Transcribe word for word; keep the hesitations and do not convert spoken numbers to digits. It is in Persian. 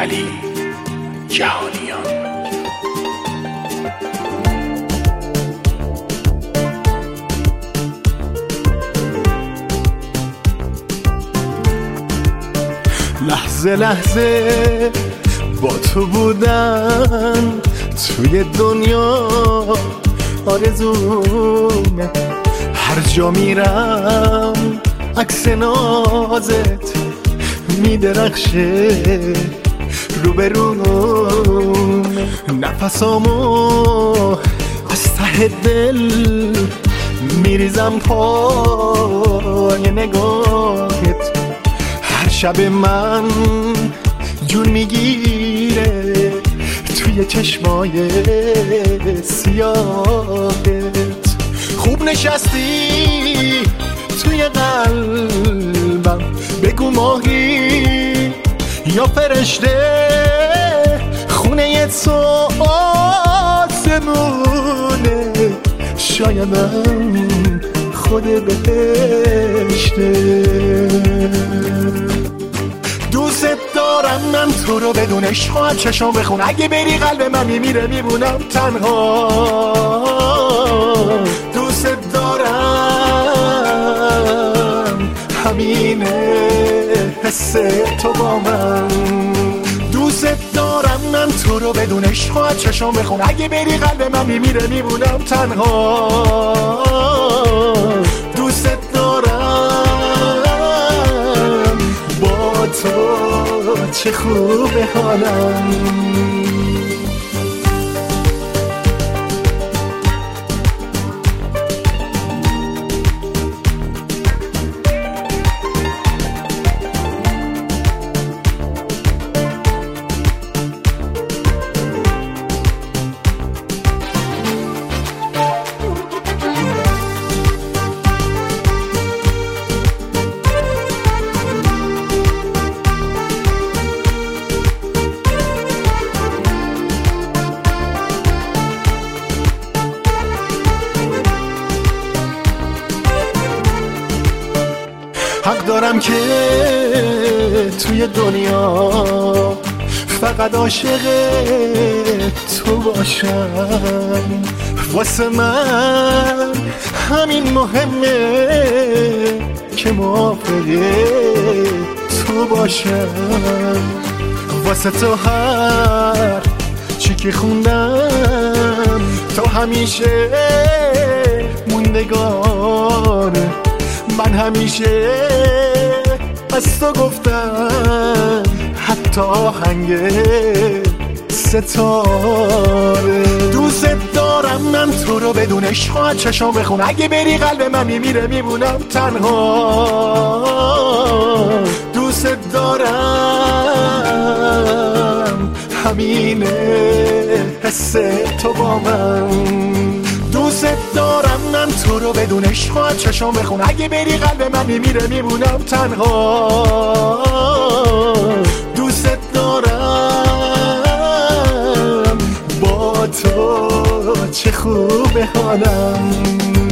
علی جهانیان. لحظه لحظه با تو بودن توی دنیا آرزومه، هر جا میرم عکس نازت میدرخشه روبرومه، نفسامو از ته دل میریزم پای نگاهت، هر شب من جون میگیره توی چشمای سیاهت، خوب نشستی توی قلبم، بگو ماهی یا فرشته، خونه تو آسمونه، شایدم خود بهشته. دوست دارم من تو رو بدون عشق چشم بخون، اگه بری قلب من میمیره میمونم تنها. دوست دارم همینه حس تو با من، دوست دارم من تو رو بدون عشق چشم بخون، اگه بری قلب من میمیره میمونم تنها. دوست دارم با تو چه خوبه حالم. حق دارم که توی دنیا فقط عاشق تو باشم، واسه من همین مهمه که موافق تو باشم، واسه تو هر چی که خوندم تو همیشه موندگاره، من همیشه از تو گفتم حتی آهنگ ستاره. دوست دارم من تو رو بدون عشق چشم بخون، اگه بری قلب من میمیره میمونم تنها. دوست دارم همینه حس تو با من، دوست دارم من تو رو بدون عشق چشم بخون، اگه بری قلب من میمیره میمونم تنها. دوست دارم با تو چه خوبه حالم.